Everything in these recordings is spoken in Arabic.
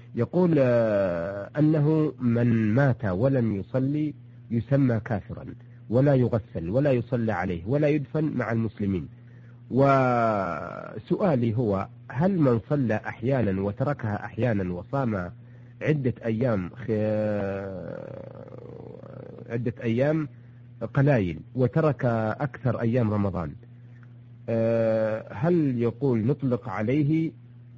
يقول أنه من مات ولم يصلي يسمى كافرا، ولا يغسل ولا يصلى عليه ولا يدفن مع المسلمين. وسؤالي هو: هل من صلى أحيانا وتركها أحيانا وصام عدة أيام قلائل وترك أكثر أيام رمضان، هل يقول نطلق عليه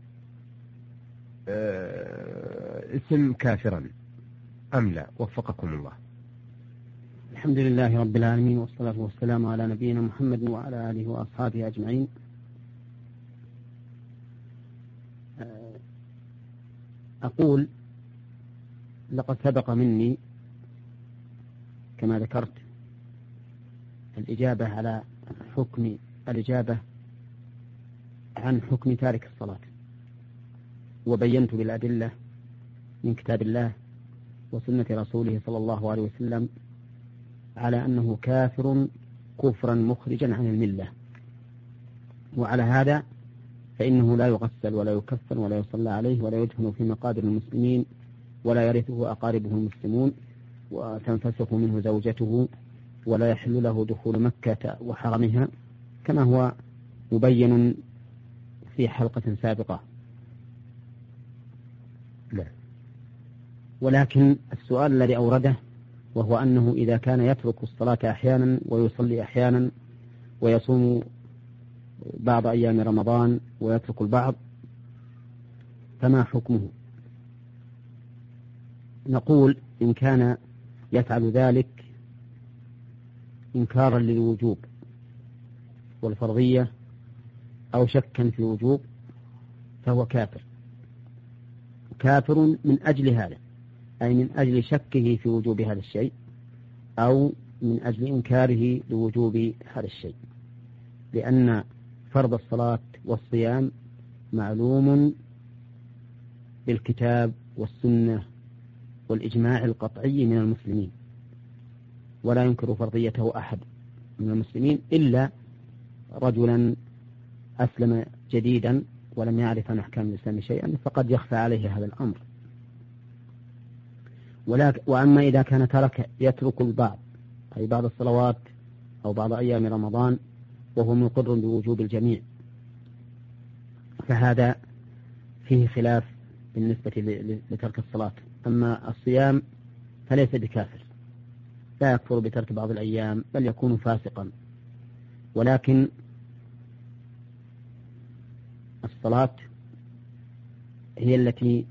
اسم كافرا أم لا؟ وفقكم الله. الحمد لله رب العالمين، والصلاة والسلام على نبينا محمد وعلى آله وأصحابه أجمعين. أقول لقد سبق مني كما ذكرت الإجابة على الإجابة عن حكم تارك الصلاة، وبينت بالأدلة من كتاب الله وسنة رسوله صلى الله عليه وسلم على أنه كافر كفرا مخرجا عن الملة. وعلى هذا فإنه لا يغسل ولا يكفن ولا يصلى عليه ولا يدفن في مقابر المسلمين ولا يرثه أقاربه المسلمون، وتنفسخ منه زوجته، ولا يحل له دخول مكة وحرمها كما هو مبين في حلقة سابقة. لا. ولكن السؤال الذي أورده وهو أنه إذا كان يترك الصلاة أحيانا ويصلي أحيانا ويصوم بعض أيام رمضان ويترك البعض فما حكمه؟ نقول إن كان يفعل ذلك إنكارا للوجوب والفرضية أو شكا في الوجوب فهو كافر من أجل هذا، أي من أجل شكه في وجوب هذا الشيء أو من أجل إنكاره لوجوب هذا الشيء، لأن فرض الصلاة والصيام معلوم بالكتاب والسنة والإجماع القطعي من المسلمين، ولا ينكر فرضيته أحد من المسلمين إلا رجلا أسلم جديدا ولم يعرف عن أحكام الإسلام شيئا فقد يخفى عليه هذا الأمر. وأما إذا كان يترك البعض، أي بعض الصلوات أو بعض أيام رمضان وهو مقر بوجوب الجميع، فهذا فيه خلاف بالنسبة لترك الصلاة. أما الصيام فليس بكافر، لا يكفر بترك بعض الأيام بل يكون فاسقا. ولكن الصلاة هي التي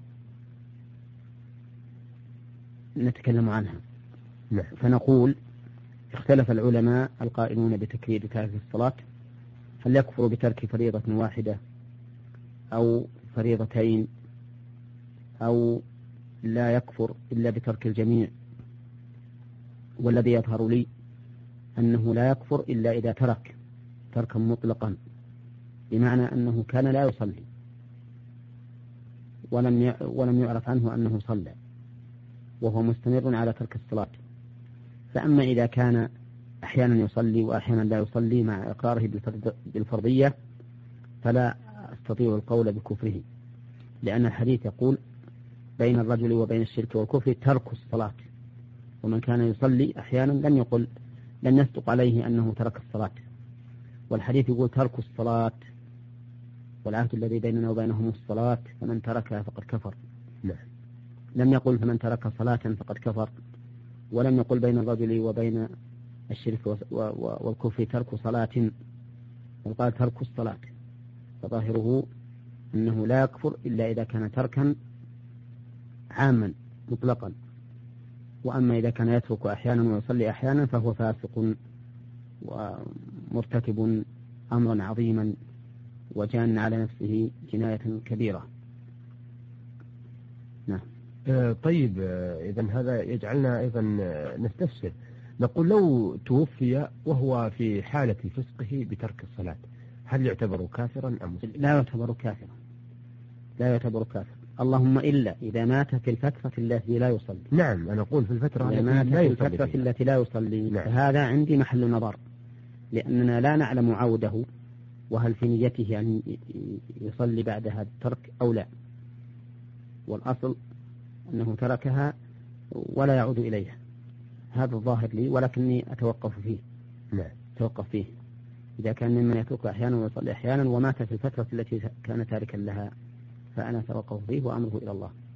نتكلم عنها. فنقول اختلف العلماء القائلون بتكفير تارك الصلاة هل يكفر بترك فريضة واحدة أو فريضتين أو لا يكفر إلا بترك الجميع. والذي يظهر لي أنه لا يكفر إلا إذا تركا مطلقا، بمعنى أنه كان لا يصلي ولم يعرف عنه أنه صلى وهو مستمر على ترك الصلاة. فأما إذا كان أحيانا يصلي وأحيانا لا يصلي مع إقراره بالفرضية فلا أستطيع القول بكفره، لأن الحديث يقول بين الرجل وبين الشرك والكفر ترك الصلاة، ومن كان يصلي أحيانا لم يصدق عليه أنه ترك الصلاة. والحديث يقول ترك الصلاة والعهد الذي بيننا وبينهم الصلاة فمن تركها فقد كفر. لم يقل فمن ترك صلاة فقد كفر، ولم يقل بين الرجل وبين الشرك والكفر ترك صلاة، بل قال ترك الصلاة. فظاهره أنه لا يكفر إلا إذا كان تركا عاما مطلقا. وأما إذا كان يترك أحيانا ويصلي أحيانا فهو فاسق ومرتكب أمرا عظيما وجان على نفسه جناية كبيرة. نعم. طيب، إذن هذا يجعلنا أيضا نستفسر، نقول لو توفي وهو في حالة فسقه بترك الصلاة هل يعتبر كافرا أم مسلم؟ لا يعتبر كافر، اللهم إلا إذا مات في الفترة التي لا يصلي. نعم، أنا أقول في الفترة التي لا يصلي. نعم. فهذا عندي محل نظر، لأننا لا نعلم عوده وهل في نيته أن يصلي بعد هذا الترك أو لا. والأصل أنه تركها ولا يعود إليها. هذا الظاهر لي، ولكني أتوقف فيه. أتوقف فيه إذا كان ممن يترك أحيانا ويصلي أحيانا ومات في الفترة التي كان تاركا لها، فأنا أتوقف فيه وأمره إلى الله.